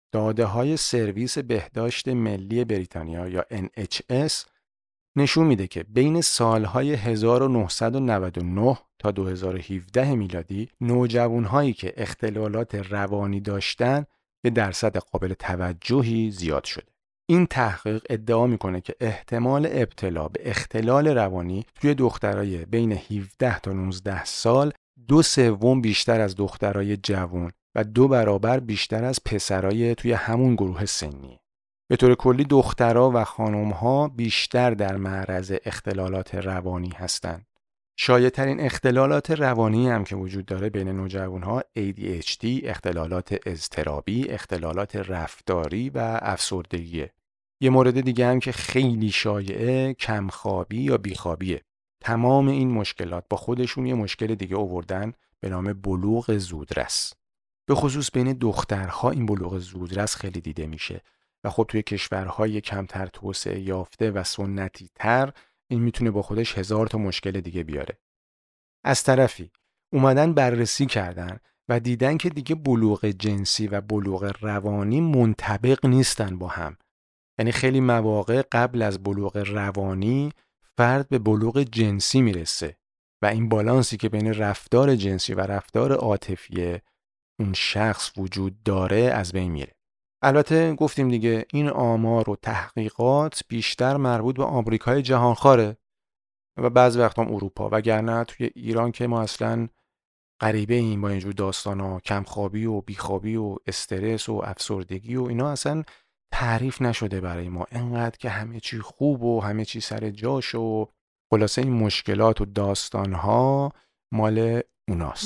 داده‌های سرویس بهداشت ملی بریتانیا یا ان اچ اس نشون میده که بین سالهای هزار و نهصد و نود و نه تا دو هزار و هفده میلادی نوجوانهایی که اختلالات روانی داشتن به درصد قابل توجهی زیاد شده. این تحقیق ادعا میکنه که احتمال ابتلا به اختلال روانی توی دخترای بین هفده تا نوزده سال دو سوم بیشتر از دخترای جوان و دو برابر بیشتر از پسرای توی همون گروه سنی. به طور کلی دخترها و خانم‌ها بیشتر در معرض اختلالات روانی هستند. شایع‌ترین اختلالات روانی هم که وجود داره بین نوجوان‌ها ای دی اچ دی، اختلالات اضطرابی، اختلالات رفتاری و افسردگیه. یه مورد دیگه هم که خیلی شایعه کمخوابی یا بیخوابیه. تمام این مشکلات با خودشون یه مشکل دیگه آوردن به نام بلوغ زودرس. به خصوص بین دخترها این بلوغ زودرس خیلی دیده میشه و خب توی کشورهای کمتر توسعه یافته و سنتی تر این میتونه با خودش هزار تا مشکل دیگه بیاره. از طرفی اومدن بررسی کردن و دیدن که دیگه بلوغ جنسی و بلوغ روانی منطبق نیستن با هم. یعنی خیلی مواقع قبل از بلوغ روانی فرد به بلوغ جنسی میرسه و این بالانسی که بین رفتار جنسی و رفتار عاطفی اون شخص وجود داره از بین میره. البته گفتیم دیگه این آمار و تحقیقات بیشتر مربوط به آمریکای جهانخواره و بعضی وقتا هم اروپا، وگرنه توی ایران که ما اصلا غریبه این با اینجور داستانا کمخوابی و بیخوابی و استرس و افسردگی و اینا اصلا تعریف نشده برای ما. انقدر که همه چی خوب و همه چی سر جاش و خلاصه این مشکلات و داستانها مال اوناست.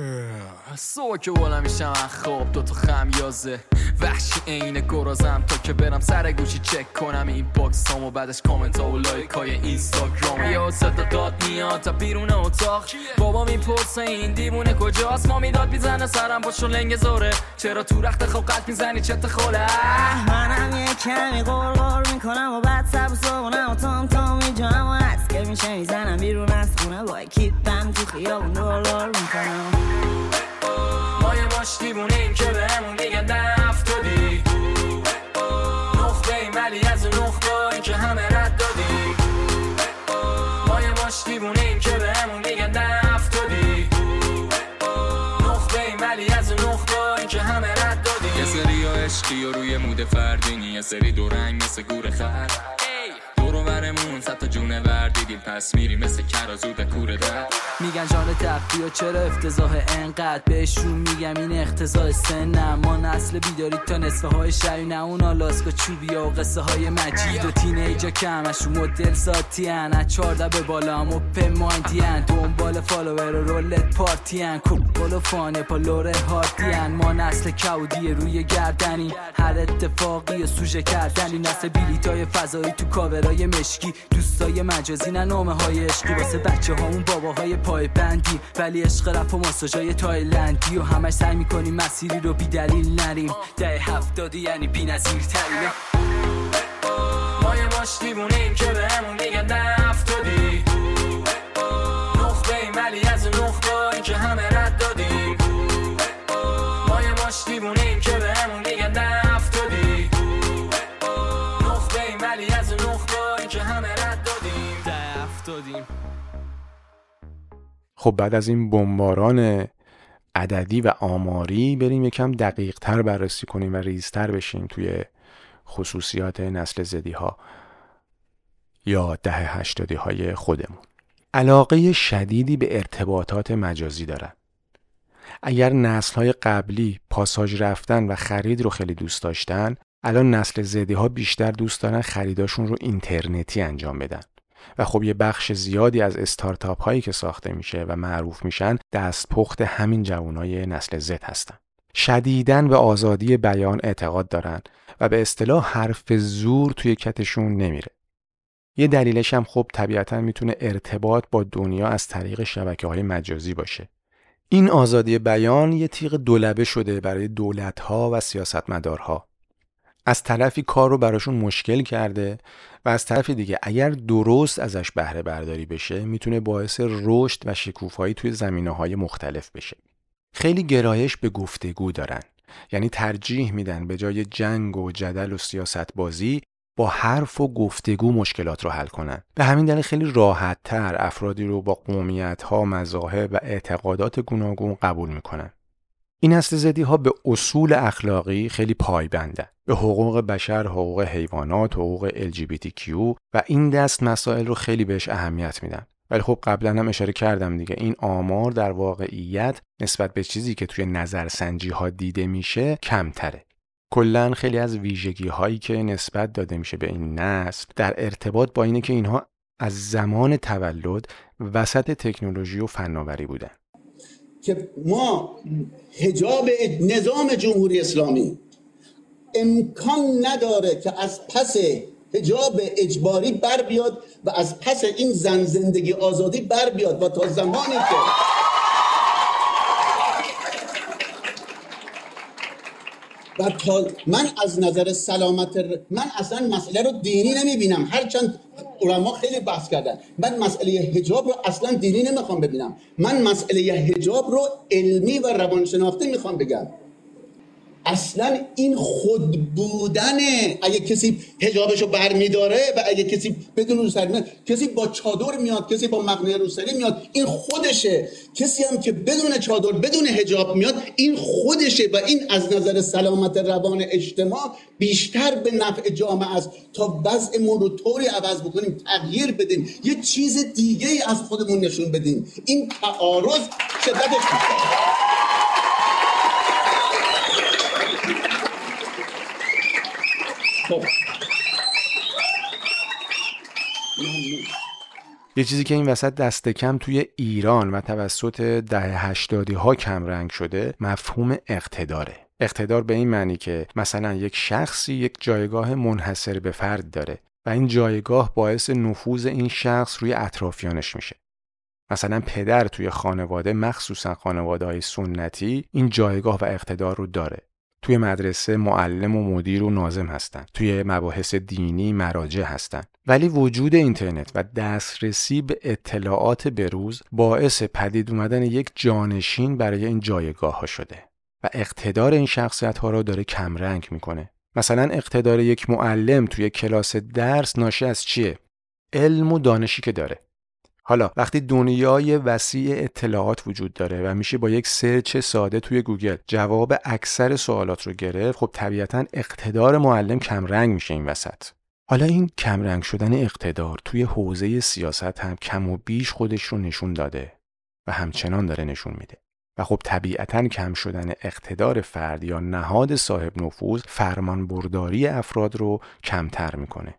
صبح که بلند میشم خواب دوتا خمیازه وحشی عین گرازم تا که برم سر گوشی چک کنم این باکس هامو بعدش کامنت ها و لایک های اینستاگرام. یا صدا داد میاد تا بیرون اتاق بابا میپرسه این دیوونه کجاست، ما میداد میزنه سرم با شلنگ زوره چرا تو رخت خواب قلب میزنی چت خوله. منم یه کمی قرقر میکنم و بعد سب صبحونم و تام تام میجانم و از که میشه میزنم بیرون از خونه با کیپم تو خیابون دولار میکنم. ما یه باش دیوونه این که به همون دیگه دفتادی نخبه این ولی از اون نخبه این که همه رد دادی. ما یه باش دیوونه این که به همون دیگه دفتادی نخبه این ولی از اون نخبه این که همه رد دادی. یه سری ها عشقی و روی مود فردینی، یه سری دو رنگ مثل گور خر دورو برمون صد تا جونه ور دیدیم پس میریم مثل کرازو به کوره در. میگن جان تفریح و چرا افتضاح انقدر بهشون میگم این اختزای سنم. ما نسل بیداری تا نصفه های شبی نه اون آلاسکا چوبیا و قصه های مجید و تینیجا که همشون مدل ساتی هن از چارده به بالا هم اوپن مایندی هن دنبال فالوور و رولت پارتی هن کوبال و فانه پا لوره هاردی هن. ما نسل کودی روی گردنی هر اتفاقی و سوژه کردنی نسل بیلیتای فضایی تو کاورای مشکی دوستای مجازی نه نامه های عشقی واسه بچه هامون باباهای پای بندی ولی عشق رپ و ماساژای تایلندی و همش سعی میکنیم مسیری رو بی دلیل نریم. ده هفتادی یعنی بی نظیر ترینه. ما یه باش دیوونه این که به همون دیگه ده هفتادی نخبه این ولی از اون نخبه این که همه رد دادی. ما یه باش دیوونه این که به همون دیگه ده هفتادی نخبه این ولی از اون نخبه این که همه رد دادیم ده هفتادیم. خب بعد از این بمباران عددی و آماری بریم یکم دقیق تر بررسی کنیم و ریزتر بشیم توی خصوصیات نسل زدی ها یا ده هشتادی های خودمون. علاقه شدیدی به ارتباطات مجازی دارن. اگر نسل های قبلی پاساژ رفتن و خرید رو خیلی دوست داشتن، الان نسل زدی ها بیشتر دوست دارن خریداشون رو اینترنتی انجام بدن. و خب یه بخش زیادی از استارتاپ هایی که ساخته میشه و معروف میشن دستپخت همین جوانای نسل زد هستن. شدیداً به آزادی بیان اعتقاد دارن و به اصطلاح حرف زور توی کتشون نمیره. یه دلیلش هم خب طبیعتاً میتونه ارتباط با دنیا از طریق شبکه‌های مجازی باشه. این آزادی بیان یه تیغ دولبه شده برای دولت‌ها و سیاستمدارها. از طرفی کار رو براشون مشکل کرده و از طرف دیگه اگر درست ازش بهره برداری بشه میتونه باعث رشد و شکوفایی توی زمینه‌های مختلف بشه. خیلی گرایش به گفتگو دارن یعنی ترجیح میدن به جای جنگ و جدل و سیاست بازی با حرف و گفتگو مشکلات رو حل کنن. به همین دلیل خیلی راحت تر افرادی رو با قومیت‌ها، مذاهب و اعتقادات گوناگون قبول میکنن. این اصل ضدی ها به اصول اخلاقی خیلی پایبندن. به حقوق بشر، حقوق حیوانات، حقوق ال جی بی تی کیو و این دست مسائل رو خیلی بهش اهمیت میدن. ولی خب قبلا هم اشاره کردم دیگه، این آمار در واقعیت نسبت به چیزی که توی نظرسنجی ها دیده میشه کمتره. کلاً خیلی از ویژگی هایی که نسبت داده میشه به این نسل در ارتباط با اینه که اینها از زمان تولد وسط تکنولوژی و فناوری بودن. که ما حجاب نظام جمهوری اسلامی امکان نداره که از پس حجاب اجباری بر بیاد و از پس این زن زندگی آزادی بر بیاد و تا زمانی که و تا من از نظر سلامت ر... من اصلا مسئله رو دینی نمیبینم، هرچند علما خیلی بحث کردن. من مسئله حجاب رو اصلا دینی نمیخوام ببینم، من مسئله حجاب رو علمی و روانشناختی میخوام بگم. اصلا این خود بودنه. اگه کسی حجابشو بر میداره و اگه کسی بدون روسری میاد، کسی با چادر میاد، کسی با مقنعه روسری میاد، این خودشه. کسی هم که بدون چادر بدون حجاب میاد، این خودشه و این از نظر سلامت روان اجتماع بیشتر به نفع جامعه است تا وضعمون رو طوری عوض بکنیم، تغییر بدیم، یه چیز دیگه ای از خودمون نشون بدیم. این تعارض شدتش بیشتره. یه چیزی که این وسط دست کم توی ایران و توسط دهه هشتادی ها کم رنگ شده مفهوم اقتداره. اقتدار به این معنی که مثلا یک شخصی یک جایگاه منحصر به فرد داره و این جایگاه باعث نفوذ این شخص روی اطرافیانش میشه. مثلا پدر توی خانواده، مخصوصا خانواده‌های سنتی، این جایگاه و اقتدار رو داره. توی مدرسه معلم و مدیر و ناظم هستن. توی مباحث دینی مراجع هستن. ولی وجود اینترنت و دسترسی به اطلاعات بروز باعث پدید اومدن یک جانشین برای این جایگاه ها شده و اقتدار این شخصیت ها رو داره کمرنگ میکنه. مثلا اقتدار یک معلم توی کلاس درس ناشی از چیه؟ علم و دانشی که داره. حالا وقتی دنیای وسیع اطلاعات وجود داره و میشه با یک سرچ ساده توی گوگل جواب اکثر سوالات رو گرفت، خب طبیعتاً اقتدار معلم کمرنگ میشه این وسط. حالا این کمرنگ شدن اقتدار توی حوزه سیاست هم کم و بیش خودش رو نشون داده و همچنان داره نشون میده. و خب طبیعتاً کم شدن اقتدار فرد یا نهاد صاحب نفوذ فرمانبرداری افراد رو کمتر میکنه.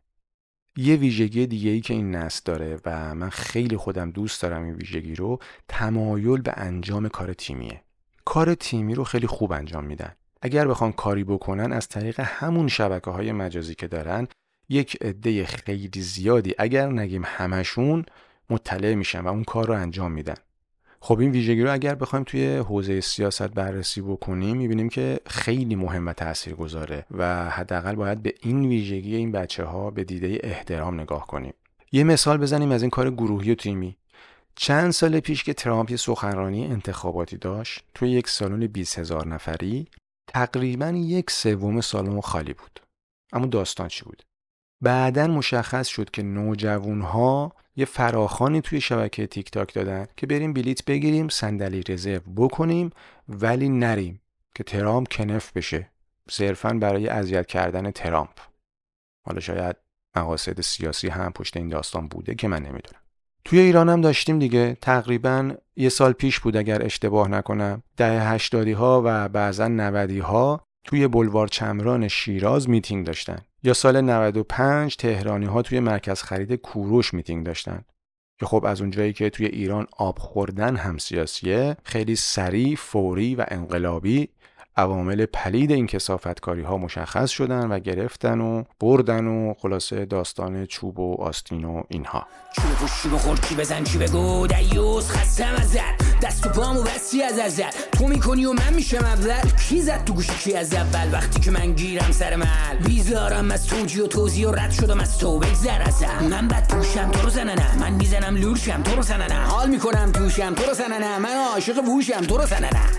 یه ویژگی دیگه‌ای که این نسل داره و من خیلی خودم دوست دارم این ویژگی رو، تمایل به انجام کار تیمیه. کار تیمی رو خیلی خوب انجام میدن. اگر بخوان کاری بکنن از طریق همون شبکه‌های مجازی که دارن، یک عده خیلی زیادی، اگر نگیم همشون، مطلع میشن و اون کار رو انجام میدن. خب این ویژگی رو اگر بخوایم توی حوزه سیاست بررسی بکنیم، میبینیم که خیلی مهم و تاثیرگذاره و حداقل باید به این ویژگی این بچه‌ها به دیده احترام نگاه کنیم. یه مثال بزنیم از این کار گروهی و تیمی. چند سال پیش که ترامپ یه سخنرانی انتخاباتی داشت، توی یک سالن بیست هزار نفری، تقریباً یک سوم سالن خالی بود. اما داستان چی بود؟ بعداً مشخص شد که نوجوان‌ها یه فراخوانی توی شبکه تیک تاک دادن که بریم بلیت بگیریم، صندلی رزرو بکنیم ولی نریم که ترامپ کنف بشه، صرفاً برای اذیت کردن ترامپ. حالا شاید مقاصد سیاسی هم پشت این داستان بوده که من نمیدونم. توی ایران هم داشتیم دیگه، تقریباً یه سال پیش بود اگر اشتباه نکنم، دهه هشتادی ها و بعضاً نودی ها توی بلوار چمران شیراز میتینگ داشتن. یا سال نود و پنج تهرانی ها توی مرکز خرید کوروش میتینگ داشتن. که خب از اونجایی که توی ایران آب خوردن هم سیاسیه، خیلی سریع، فوری و انقلابی عوامل پلید این کثافتکاری ها مشخص شدن و گرفتن و بردن و خلاصه داستان چوب و آستین و اینها. چوب و شیب و خورد چی بزن چی بگو دیوز خستم ازت، دست و پامو بستی از ازت، تو میکنی و من میشم اول، کی زد تو گوشی کی از اول، وقتی که من گیرم سر مل بیزارم از توجیه و توضیح و رد شدم از تو بگذر ازم، من بد پوشم تو رو زننه، من میزنم لورشم تو رو زننه، حال میکنم توشم تو رو زننه، من عاشق ووشم تو رو زننه،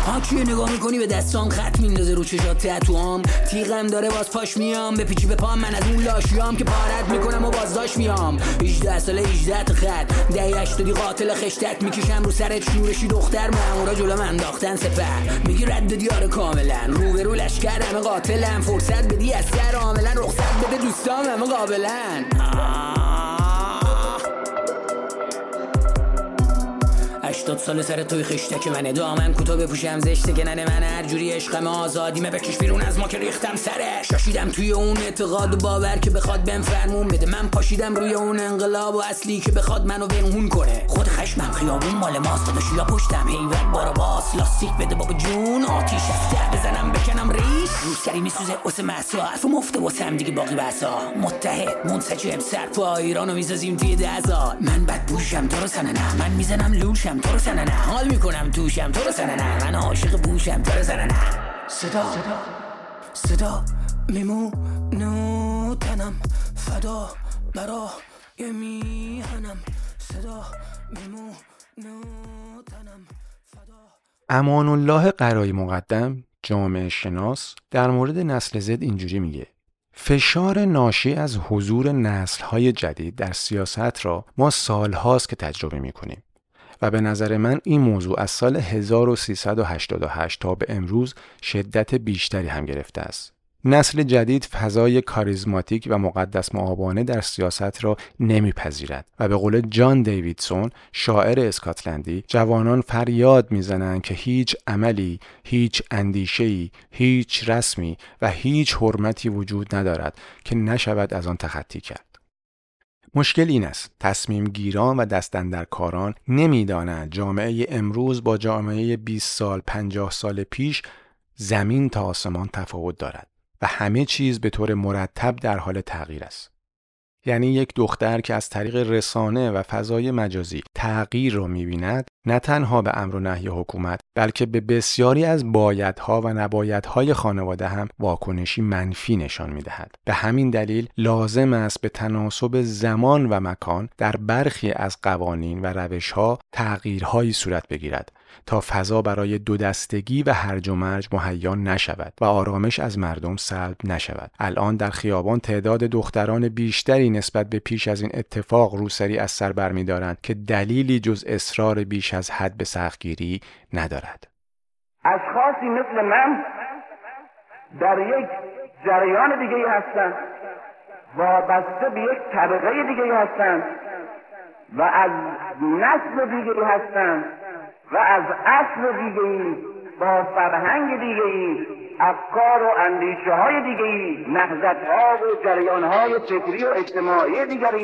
ها کیه نگاه میکنی به دستام خط میندازه رو چشات تتوام تیغم داره باز پاش میام به پیچی به پام من از اون لاشیام که پارت میکنم و بازداشت میام هجده ساله هجده تا خط دهه هشتادی قاتل خشتک میکشم رو سرت شورشی دختر مامورا جلو من انداختن سپر میگی رد دیاره کاملا رو به رو لشکر همه قاتلم فرصت بدی از سر عاملا رخصت بده دوستام همه قابلن هشتاد سال سر توی خشتک منه دامن کوتاه بپوشم زشته که ننه من هر جوری عشقم آزادیمه بکش بیرون از ما که ریختم سرش شاشیدم توی اون اعتقاد و باور که بخواد بهم فرمون بده من پاشیدم روی اون انقلاب و اصلی که بخواد منو بنهون کنه خود خشمم خیابون مال ماست داداش یا پشتم هیوت بارا باس لاستیک بده بابا جون آتیش از ده بزنم بکنم ریش روسری میسوزه واسه مسا حرف مفته واسه هم دیگه باقی بسا متحد منسجم سرپا ایرانو میسازیم توی ده سال من بد بوشم تو رو سنه نه من میزنم لوشم تو رو سنه نه حال میکنم توشم تو رو سنه نه من عاشق بوشم تو رو سنه نه صدا صدا میمونو تنم فدا برا یه میهنم صدا میمونو تنم فدا. امان الله قرایی مقدم جامعه شناس در مورد نسل زد اینجوری میگه: فشار ناشی از حضور نسل‌های جدید در سیاست را ما سالهاست که تجربه میکنیم و به نظر من این موضوع از سال هزار و سیصد و هشتاد و هشت تا به امروز شدت بیشتری هم گرفته است. نسل جدید فضای کاریزماتیک و مقدس مآبانه در سیاست را نمیپذیرد و به قول جان دیویدسون شاعر اسکاتلندی جوانان فریاد میزنند که هیچ عملی، هیچ اندیشه‌ای، هیچ رسمی و هیچ حرمتی وجود ندارد که نشود از آن تخطی کرد. مشکل این است تصمیم گیران و دستاندرکاران نمیدانند جامعه امروز با جامعه بیست سال پنجاه سال پیش زمین تا آسمان تفاوت دارد و همه چیز به طور مرتب در حال تغییر است. یعنی یک دختر که از طریق رسانه و فضای مجازی تغییر را می‌بیند نه تنها به امر و نهی حکومت بلکه به بسیاری از بایدها و نبایدهای خانواده هم واکنشی منفی نشان می‌دهد. به همین دلیل لازم است به تناسب زمان و مکان در برخی از قوانین و روش‌ها تغییرهایی صورت بگیرد تا فضا برای دو دستگی و هرج و مرج مهیا نشود و آرامش از مردم سلب نشود. الان در خیابان تعداد دختران بیشتری نسبت به پیش از این اتفاق روسری از سر برمی‌دارند که دلیلی جز اصرار بیش از حد به سختگیری ندارد. اشخاصی مثل من در یک جریان دیگه‌ای هستند، وابسته به یک طبقه دیگه‌ای هستند و از نسل دیگه‌ای هستند و از اصل دیگه‌ای با فرهنگ دیگه‌ای افکار و اندیشه های دیگه‌ای نهضت‌ها و جریان‌های فکری و اجتماعی دیگری.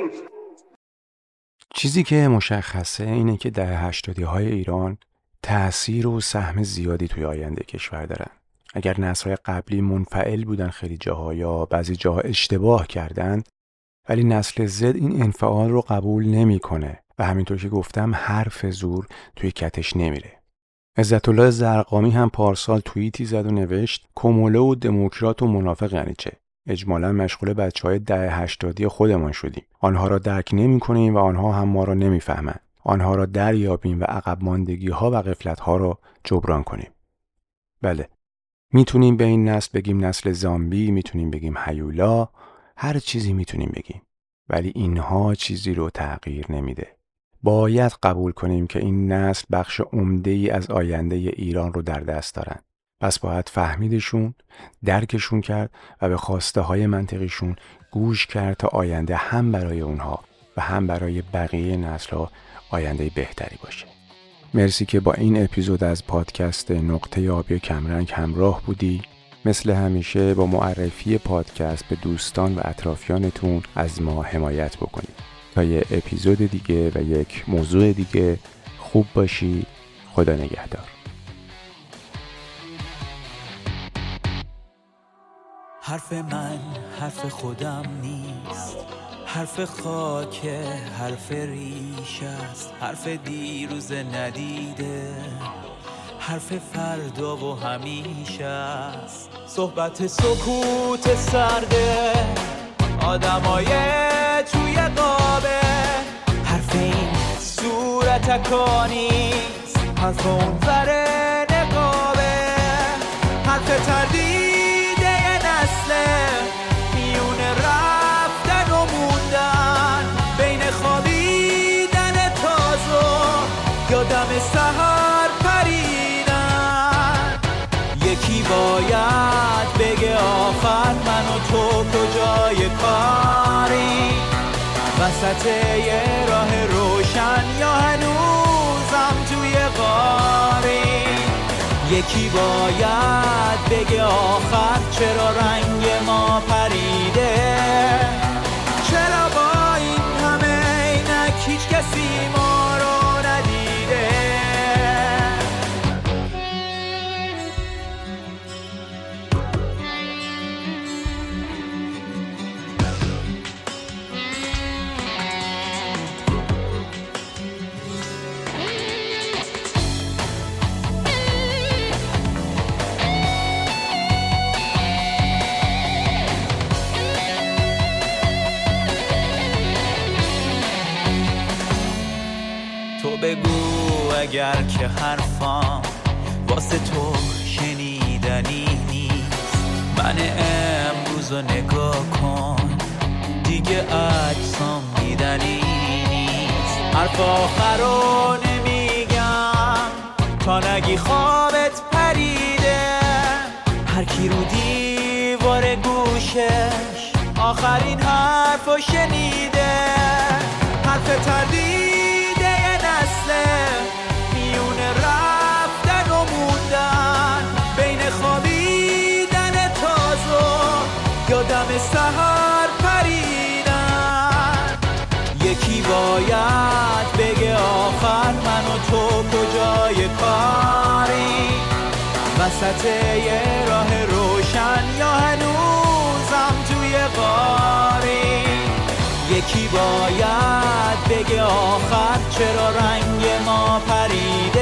چیزی که مشخصه اینه که دهه هشتادی های ایران تأثیر و سهم زیادی توی آینده کشور دارن. اگر نسل‌های قبلی منفعل بودن خیلی جاها یا بعضی جاها اشتباه کردن، ولی نسل زد این انفعال رو قبول نمی‌کنه و همینطور که گفتم حرف زور توی کتش نمیره. عزت الله زرقامی هم پارسال توییتی زد و نوشت کموله و دموکرات و منافق یعنی چه؟ اجمالاً مشغول بچهای دهه هشتادی خودمان شدیم. آنها را درک نمی‌کنیم و آنها هم ما را نمی‌فهمند. آنها را دریابیم و عقب ماندگی‌ها و غفلت‌ها را جبران کنیم. بله، میتونیم به این نسل بگیم نسل زامبی، میتونیم بگیم هیولا، هر چیزی میتونیم بگیم. ولی اینها چیزی رو تغییر نمیده. باید قبول کنیم که این نسل بخش عمده‌ای از آینده ایران رو در دست دارن. پس باید فهمیدشون، درکشون کرد و به خواسته های منطقیشون گوش کرد تا آینده هم برای اونها و هم برای بقیه نسل‌ها آینده بهتری باشه. مرسی که با این اپیزود از پادکست نقطه آبی کمرنگ همراه بودی. مثل همیشه با معرفی پادکست به دوستان و اطرافیانتون از ما حمایت بکنید. تا یه اپیزود دیگه و یک موضوع دیگه خوب باشی. خدا نگهدار. حرف من حرف خودم نیست، حرف خاک، حرف ریش است، حرف دیروز ندیده، حرف فردا و همیشه است. صحبت سکوت سرده آدمای توی قابه، حرف این صورت کانیست، حرف اون ور نقابه. سحر پریدن. یکی باید بگه آخر من و تو کجای کاری، وسط یه راه روشن یا هنوزم توی غاری. یکی باید بگه آخر چرا رنگ ما پریده، چرا با این همه عینک هیچ کسی ما رو ندیده. تو بگو اگر که حرفام واسه تو شنیدنی نیست، من امروز رو نگاه کن دیگه عکسام دیدنی نیست. حرف آخر رو نمیگم تا نگی خوابت پریده، هر کی رو دیوار گوشش آخرین حرف رو شنیده. حرف تردید میون رفتن و موندن، بین خوابیدن تازه یا دم سحر پریدن. یکی باید بگه آخر من و تو کجای کاری، وسط یه راه روشن یا هنوزم توی غاری. یکی باید بگه آخر چرا رنگ ما پرید،